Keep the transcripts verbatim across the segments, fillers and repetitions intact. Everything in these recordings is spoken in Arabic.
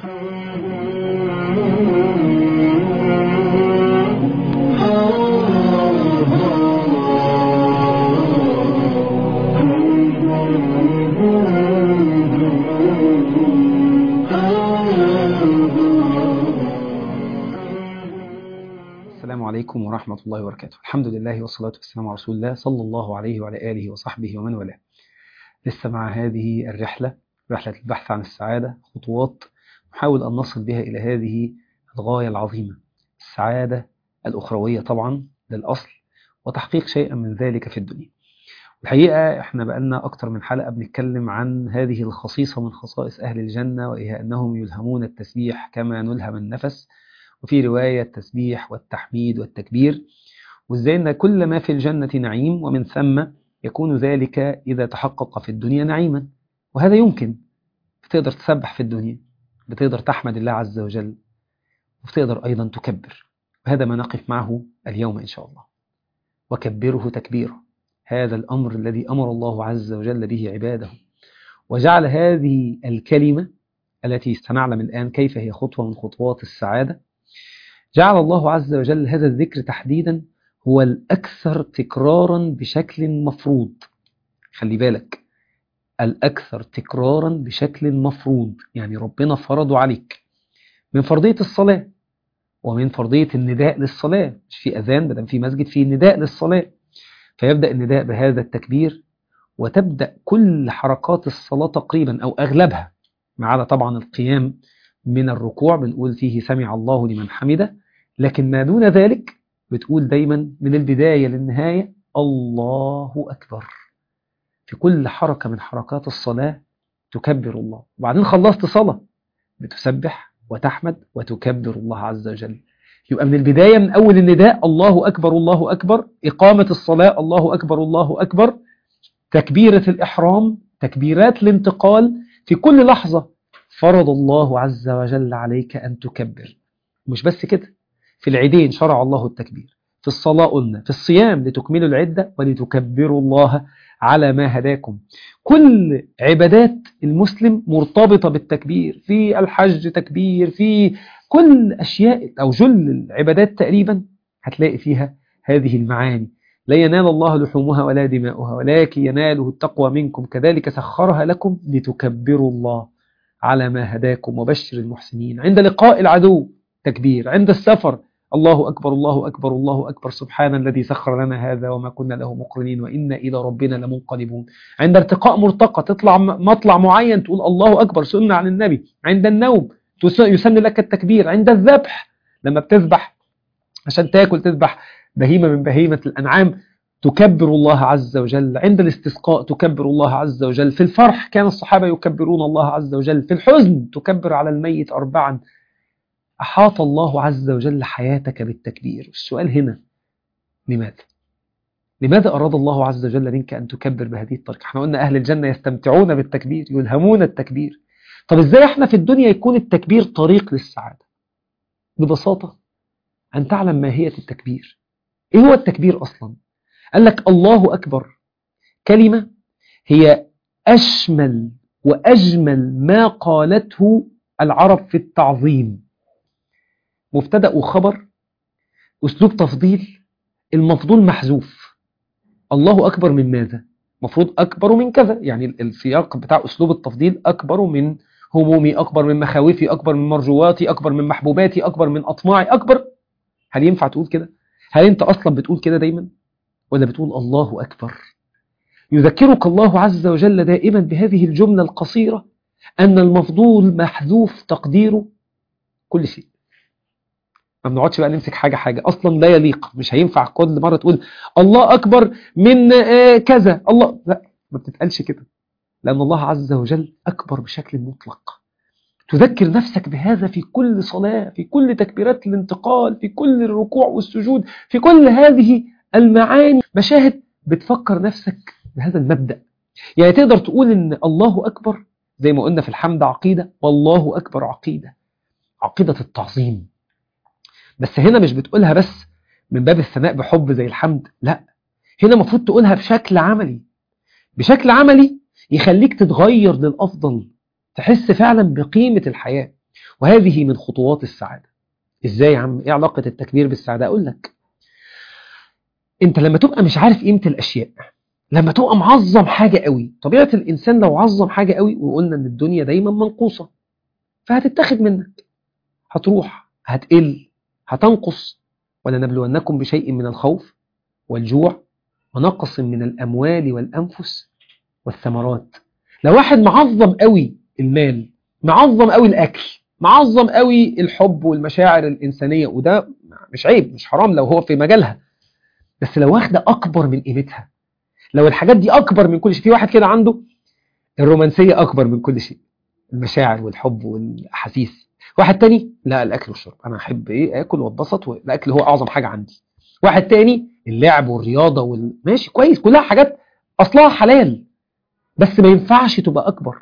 السلام عليكم ورحمة الله وبركاته. الحمد لله والصلاة والسلام على رسول الله صلى الله عليه وعلى آله وصحبه ومن والاه. لسه مع هذه الرحلة، رحلة البحث عن السعادة، خطوات نحاول أن نصل بها إلى هذه الغاية العظيمة، السعادة الأخروية طبعا للأصل، وتحقيق شيئا من ذلك في الدنيا. الحقيقة احنا بقالنا أكتر من حلقة بنتكلم عن هذه الخصيصة من خصائص أهل الجنة، وهي أنهم يلهمون التسبيح كما نلهم النفس، وفي رواية التسبيح والتحميد والتكبير، وإزاي أن كل ما في الجنة نعيم، ومن ثم يكون ذلك إذا تحقق في الدنيا نعيما. وهذا يمكن، بتقدر تسبح في الدنيا، بتقدر تحمد الله عز وجل، وبتقدر أيضا تكبر. وهذا ما نقف معه اليوم إن شاء الله. وكبره تكبيره، هذا الأمر الذي أمر الله عز وجل به عباده، وجعل هذه الكلمة التي سنعلم الآن كيف هي خطوة من خطوات السعادة، جعل الله عز وجل هذا الذكر تحديدا هو الأكثر تكرارا بشكل مفروض. خلي بالك، الأكثر تكرارا بشكل مفروض، يعني ربنا فرضه عليك من فرضية الصلاة، ومن فرضية النداء للصلاة. مش في أذان، بدل في مسجد في نداء للصلاة، فيبدأ النداء بهذا التكبير، وتبدأ كل حركات الصلاة تقريبا أو أغلبها، ما عدا طبعا القيام من الركوع بنقول فيه سمع الله لمن حمده، لكن ما دون ذلك بتقول دايما من البداية للنهاية الله أكبر. في كل حركة من حركات الصلاة تكبر الله، وبعدين خلصت صلاة بتسبح وتحمد وتكبر الله عز وجل. يبقى من البداية، من أول النداء الله أكبر الله أكبر، إقامة الصلاة الله أكبر الله أكبر، تكبيرة الإحرام، تكبيرات الانتقال، في كل لحظة فرض الله عز وجل عليك أن تكبر. مش بس كده، في العيدين شرع الله التكبير، في الصلاة قلنا، في الصيام لتكملوا العدة ولتكبروا الله على ما هداكم. كل عبادات المسلم مرتبطة بالتكبير، في الحج تكبير، في كل أشياء أو جل العبادات تقريبا هتلاقي فيها هذه المعاني. لا ينال الله لحومها ولا دماؤها ولكن يناله التقوى منكم، كذلك سخرها لكم لتكبروا الله على ما هداكم وبشر المحسنين. عند لقاء العدو تكبير، عند السفر الله أكبر الله أكبر الله أكبر، سبحان الذي سخر لنا هذا وما كنا له مقرنين وإنا إلى ربنا لمنقلبون. عند ارتقاء مرتقى، تطلع مطلع معين تقول الله أكبر، سنة عن النبي. عند النوم يسن لك التكبير. عند الذبح، لما بتذبح عشان تاكل، تذبح بهيمة من بهيمة الأنعام، تكبر الله عز وجل. عند الاستسقاء تكبر الله عز وجل. في الفرح كان الصحابة يكبرون الله عز وجل. في الحزن تكبر على الميت أربعا. أحاط الله عز وجل حياتك بالتكبير. السؤال هنا، لماذا؟ لماذا أراد الله عز وجل منك أن تكبر بهذه الطريقة؟ احنا قلنا أهل الجنة يستمتعون بالتكبير، يلهمون التكبير. طب إزاي احنا في الدنيا يكون التكبير طريق للسعادة؟ ببساطة، أن تعلم ماهية التكبير. إيه هو التكبير أصلا؟ قال لك الله أكبر كلمة هي أشمل وأجمل ما قالته العرب في التعظيم. مبتدأ وخبر، أسلوب تفضيل، المفضول محذوف. الله أكبر من ماذا؟ مفروض أكبر من كذا، يعني السياق بتاع أسلوب التفضيل أكبر من همومي، أكبر من مخاوفي، أكبر من مرجواتي، أكبر من محبوباتي، أكبر من أطماعي، أكبر. هل ينفع تقول كده؟ هل أنت أصلا بتقول كده دايما؟ ولا بتقول الله أكبر؟ يذكرك الله عز وجل دائما بهذه الجملة القصيرة، أن المفضول محذوف تقديره كل شيء. ما بنقعدش بقى نمسك حاجة حاجة، أصلا لا يليق. مش هينفع كل مرة تقول الله أكبر من كذا، الله لا، ما بتتقالش كده، لأن الله عز وجل أكبر بشكل مطلق. تذكر نفسك بهذا في كل صلاة، في كل تكبيرات الانتقال، في كل الركوع والسجود، في كل هذه المعاني، مشاهد بتفكر نفسك بهذا المبدأ. يعني تقدر تقول إن الله أكبر زي ما قلنا في الحمد عقيدة، والله أكبر عقيدة، عقيدة التعظيم. بس هنا مش بتقولها بس من باب الثناء بحب زي الحمد، لا، هنا مفروض تقولها بشكل عملي، بشكل عملي يخليك تتغير للأفضل، تحس فعلا بقيمة الحياة. وهذه من خطوات السعادة. إزاي يا عم؟ إيه علاقة التكبير بالسعادة؟ أقول لك، أنت لما تبقى مش عارف قيمة الأشياء، لما تبقى معظم حاجة قوي، طبيعة الإنسان لو عظم حاجة قوي، وقلنا أن الدنيا دايما منقوصة، فهتتاخد منك، هتروح، هتقل، هتنقص. ولنبلونكم بشيء من الخوف والجوع ونقص من الأموال والأنفس والثمرات. لو واحد معظم قوي المال، معظم قوي الأكل، معظم قوي الحب والمشاعر الإنسانية، وده مش عيب، مش حرام لو هو في مجالها، بس لو واحدة أكبر من قيمتها، لو الحاجات دي أكبر من كل شيء. في واحد كده عنده الرومانسية أكبر من كل شيء، المشاعر والحب والأحاسيس. واحد تاني لا، الأكل والشرب، أنا أحب إيه، أكل واتبسط، والأكل هو أعظم حاجة عندي. واحد تاني اللعب والرياضة وال... ماشي كويس، كلها حاجات أصلها حلال، بس ما ينفعش تبقى أكبر.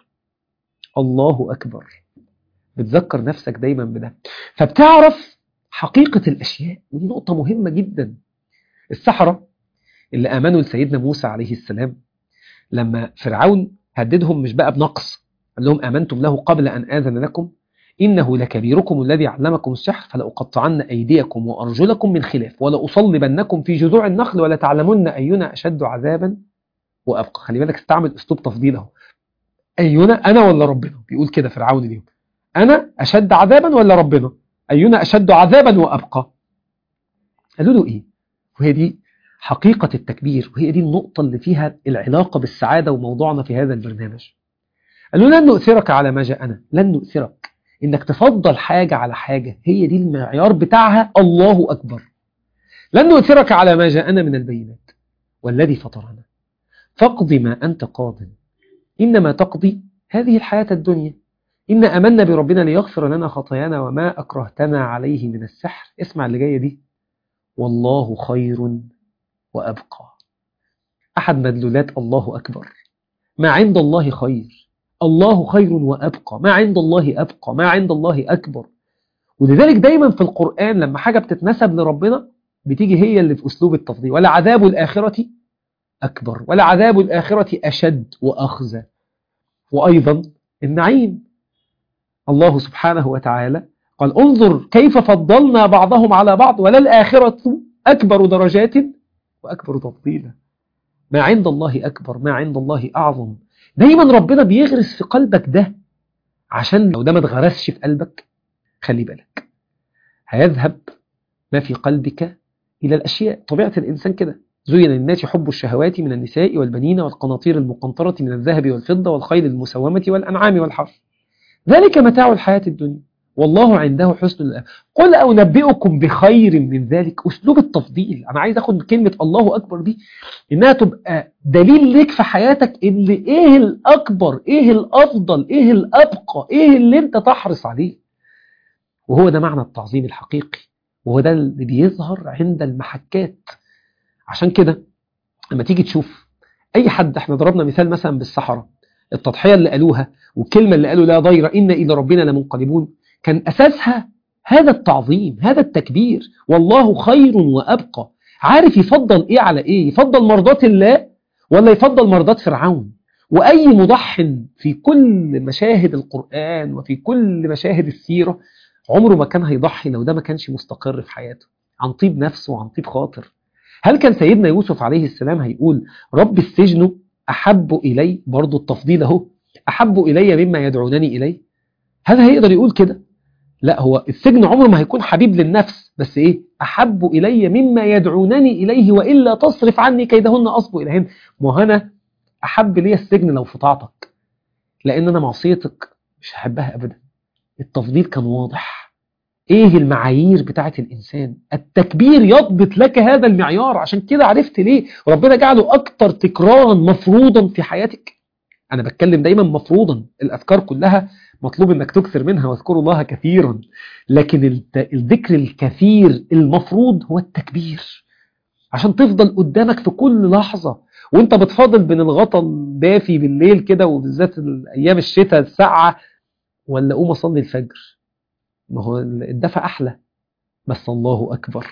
الله أكبر. بتذكر نفسك دايما بده، فبتعرف حقيقة الأشياء، ودي نقطة مهمة جدا. السحرة اللي آمنوا لسيدنا موسى عليه السلام، لما فرعون هددهم مش بقى بنقص، قال لهم آمنتم له قبل أن آذن لكم إنه لكبيركم الذي علمكم السحر فلأقطعن أيديكم وأرجلكم من خلاف ولأصلبنكم في جذوع النخل ولتعلمن أينا أشد عذابا وأبقى. خلي بالك استعمل أسلوب تفضيله، أينا، أنا ولا ربنا؟ بيقول كده فرعون اليوم، أنا أشد عذابا ولا ربنا؟ أينا أشد عذابا وأبقى. قالوا له إيه؟ وهي دي حقيقة التكبير، وهي دي النقطة اللي فيها العلاقة بالسعادة وموضوعنا في هذا البرنامج. قالوا لن نؤثرك على ما جاءنا، لن نؤثرك، إنك تفضل حاجة على حاجة، هي دي المعيار بتاعها الله أكبر. لن نؤثرك على ما جاءنا من البينات والذي فطرنا فاقض ما أنت قاض إنما تقضي هذه الحياة الدنيا إن أمنا بربنا ليغفر لنا خطايانا وما أكرهتنا عليه من السحر. اسمع اللي جاية دي، والله خير وأبقى. أحد مدلولات الله أكبر، ما عند الله خير، الله خير وأبقى، ما عند الله أبقى، ما عند الله أكبر. ولذلك دايما في القرآن لما حاجة بتتنسب لربنا بتيجي هي اللي في أسلوب التفضيل، ولا عذاب الآخرة أكبر، ولا عذاب الآخرة أشد وأخزى. وأيضا النعيم، الله سبحانه وتعالى قال انظر كيف فضلنا بعضهم على بعض وللآخرة أكبر درجات وأكبر تفضيلا. ما عند الله أكبر، ما عند الله أعظم. دايما ربنا بيغرس في قلبك ده، عشان لو ده ما اتغرسش في قلبك خلي بالك هيذهب ما في قلبك إلى الأشياء. طبيعة الإنسان كده، زين للناس حب الشهوات من النساء والبنين والقناطير المقنطرة من الذهب والفضة والخيل المسومة والأنعام والحرث ذلك متاع الحياة الدنيا والله عنده حسن الآب. قل أنبئكم بخير من ذلك. أسلوب التفضيل، أنا عايز أخد كلمة الله أكبر دي إنها تبقى دليل لك في حياتك إن إيه الأكبر، إيه الأفضل، إيه الأبقى، إيه اللي أنت تحرص عليه. وهو ده معنى التعظيم الحقيقي، وهو ده اللي بيظهر عند المحكات. عشان كده لما تيجي تشوف أي حد، احنا ضربنا مثال مثلا بالسحرة، التضحية اللي قالوها والكلمة اللي قالوا لا ضير إن إلى ربنا لمنقلبون، كان أساسها هذا التعظيم، هذا التكبير، والله خير وأبقى. عارف يفضل إيه على إيه؟ يفضل مرضات الله ولا يفضل مرضات فرعون؟ وأي مضح في كل مشاهد القرآن وفي كل مشاهد السيرة عمره ما كان هيضحي لو ده ما كانش مستقر في حياته عن طيب نفسه وعن طيب خاطر. هل كان سيدنا يوسف عليه السلام هيقول رب السجن أحب إلي، برضو التفضيل اهو، أحب إلي مما يدعونني إليه؟ هل هيقدر يقول كده؟ لا، هو السجن عمره ما هيكون حبيب للنفس، بس إيه؟ أحب إلي مما يدعونني إليه وإلا تصرف عني كيدهن أصب إليهن. ما أنا أحب لي السجن لو في طاعتك، لأن أنا معصيتك مش هحبها أبدا. التفضيل كان واضح. ايه المعايير بتاعت الانسان؟ التكبير يضبط لك هذا المعيار. عشان كده عرفت ليه ربنا جعله اكتر تكرارا مفروضا في حياتك. انا بتكلم دايما مفروضا، الاذكار كلها مطلوب انك تكثر منها واذكروا الله كثيرا، لكن الذكر الكثير المفروض هو التكبير، عشان تفضل قدامك في كل لحظة وانت بتفاضل بين الغطا الدافي بالليل كده، وبالذات ايام الشتاء الساعة، ولا قوم اصلي الفجر. ما هو الدفع أحلى، بس الله أكبر.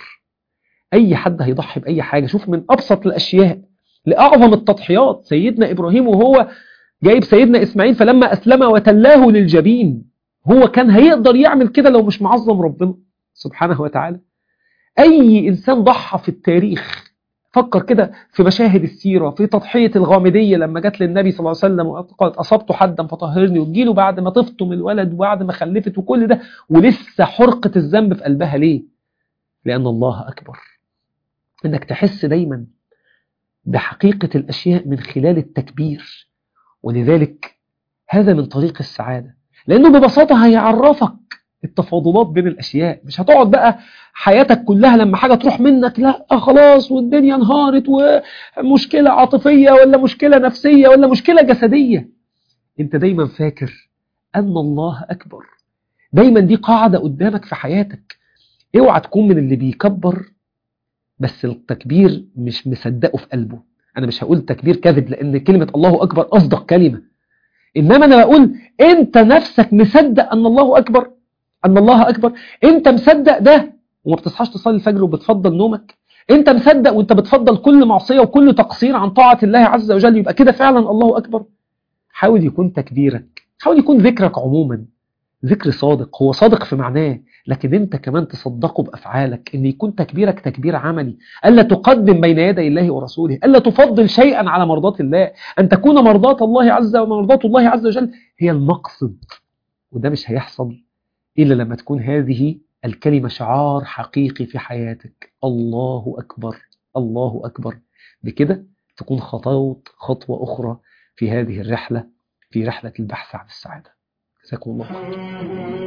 أي حد هيضحي بأي حاجة، شوف من أبسط الأشياء لأعظم التضحيات، سيدنا إبراهيم وهو جايب سيدنا إسماعيل فلما أسلم وتلاه للجبين، هو كان هيقدر يعمل كده لو مش معظم ربنا سبحانه وتعالى. أي إنسان ضحى في التاريخ، فكر كده في مشاهد السيرة، في تضحية الغامدية لما جت للنبي صلى الله عليه وسلم وقالت أصبت حدا فطهرني، وتجيله بعد ما تفطم الولد وبعد ما خلفت وكل ده ولسه حرقة الذنب في قلبها. ليه؟ لأن الله أكبر. إنك تحس دايما بحقيقة الأشياء من خلال التكبير. ولذلك هذا من طريق السعادة، لأنه ببساطة هيعرفك التفاضلات بين الأشياء. مش هتقعد بقى حياتك كلها لما حاجة تروح منك لا خلاص والدنيا انهارت ومشكلة عاطفية ولا مشكلة نفسية ولا مشكلة جسدية. انت دايما فاكر أن الله أكبر. دايما دي قاعدة قدامك في حياتك. اوعى تكون من اللي بيكبر بس التكبير مش مصدقه في قلبه. أنا مش هقول تكبير كذب لأن كلمة الله أكبر أصدق كلمة، إنما أنا بقول أنت نفسك مصدق أن الله أكبر، أن الله أكبر. أنت مصدق ده وما بتصحاش تصلي الفجر وبتفضل نومك. أنت مصدق وأنت بتفضل كل معصية وكل تقصير عن طاعة الله عز وجل، يبقى كده فعلا الله أكبر. حاول يكون تكبيرك، حاول يكون ذكرك عموما ذكر صادق. هو صادق في معناه، لكن أنت كمان تصدقه بأفعالك. إن يكون تكبيرك تكبير عملي، ألا تقدم بين يدي الله ورسوله، ألا تفضل شيئا على مرضات الله، أن تكون مرضات الله عز ومرضات الله عز وجل هي المقصد. وده مش هيحصل إلا لما تكون هذه الكلمة شعار حقيقي في حياتك. الله أكبر، الله أكبر. بكده تكون خطوت خطوة أخرى في هذه الرحلة، في رحلة البحث عن السعادة. جزاكم الله خير.